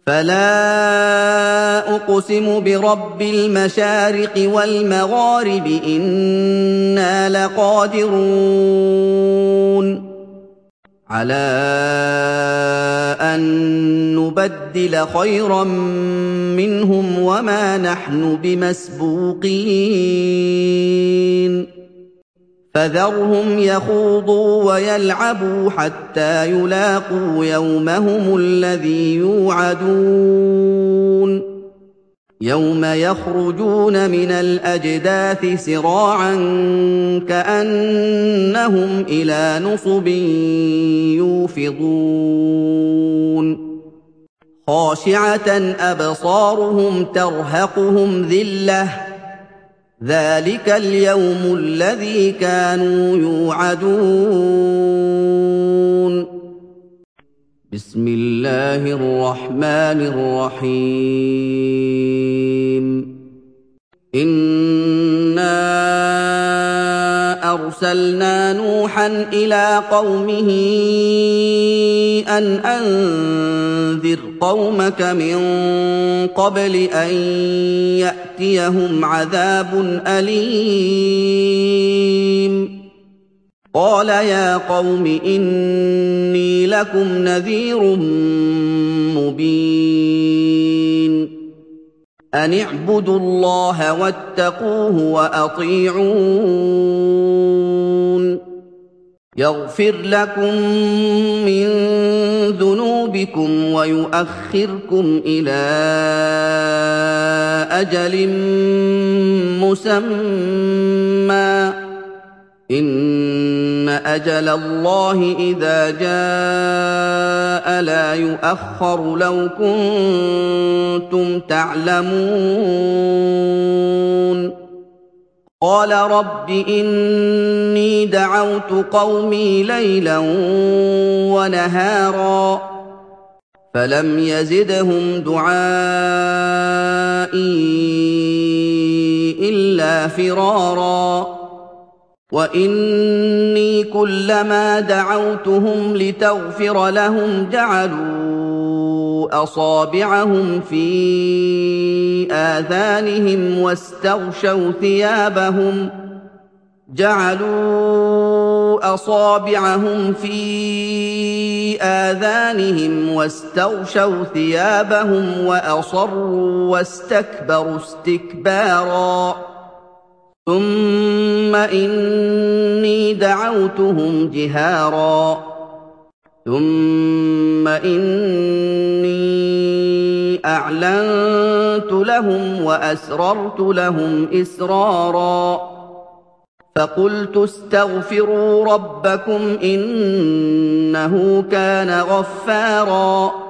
فَلَا أُقْسِمُ بِرَبِّ الْمَشَارِقِ وَالْمَغَارِبِ إِنَّا لَقَادِرُونَ عَلَىٰ أَن نُّبَدِّلَ خَيْرًا مِّنْهُمْ وَمَا نَحْنُ بِمَسْبُوقِينَ فَذَرْهُمْ يَخُوضُوا وَيَلْعَبُوا حَتَّىٰ يُلَاقُوا يَوْمَهُمُ الَّذِي يُوعَدُونَ يَوْمَ يَخْرُجُونَ مِنَ الْأَجْدَاثِ سِرَاعًا كَأَنَّهُمْ إِلَىٰ نُصُبٍ يُوفِضُونَ خَاشِعَةً أَبْصَارُهُمْ تَرْهَقُهُمْ ذِلَّةٌ ۚ ذَٰلِكَ الْيَوْمُ الَّذِي كَانُوا يُوعَدُونَ بِسْمِ اللَّهِ الرَّحْمَٰنِ الرَّحِيمِ إِنَّا أَرْسَلْنَا نُوحًا إِلَىٰ قَوْمِهِ أَنْ أَنذِرْ قَوْمَكَ مِن قَبْلِ أَن يَأْتِيَهُمْ عَذَابٌ أَلِيمٌ قَالَ يَا قَوْمِ إِنِّي لَكُمْ نَذِيرٌ مُّبِينٌ أَنِ اعْبُدُوا اللَّهَ وَاتَّقُوهُ وَأَطِيعُونِ يَغْفِرْ لَكُم مِّن ذُنُوبِكُمْ وَيُؤَخِّرْكُمْ إِلَىٰ أَجَلٍ مُّسَمًّى ۚ إِنَّ أَجَلَ اللَّهِ إِذَا جَاءَ لَا يُؤَخَّرُ ۖ لَوْ كُنتُمْ تَعْلَمُونَ قَالَ رَبِّ إِنِّي دَعَوْتُ قَوْمِي لَيْلًا وَنَهَارًا فَلَمْ يَزِدْهُمْ دُعَائِي إِلَّا فِرَارًا وَإِنِّي كُلَّمَا دَعَوْتُهُمْ لِتَغْفِرَ لَهُمْ جَعَلُوا أَصَابِعَهُمْ فِي آذَانِهِمْ وَاسْتَغْشَوْا ثِيَابَهُمْ وَأَصَرُّوا وَاسْتَكْبَرُوا اسْتِكْبَارًا ثُمَّ إِنِّي دَعَوْتُهُمْ جِهَارًا ثُمَّ إِنِّي أَعْلَنتُ لَهُمْ وَأَسْرَرْتُ لَهُمْ إِسْرَارًا فَقُلْتُ اسْتَغْفِرُوا رَبَّكُمْ إِنَّهُ كَانَ غَفَّارًا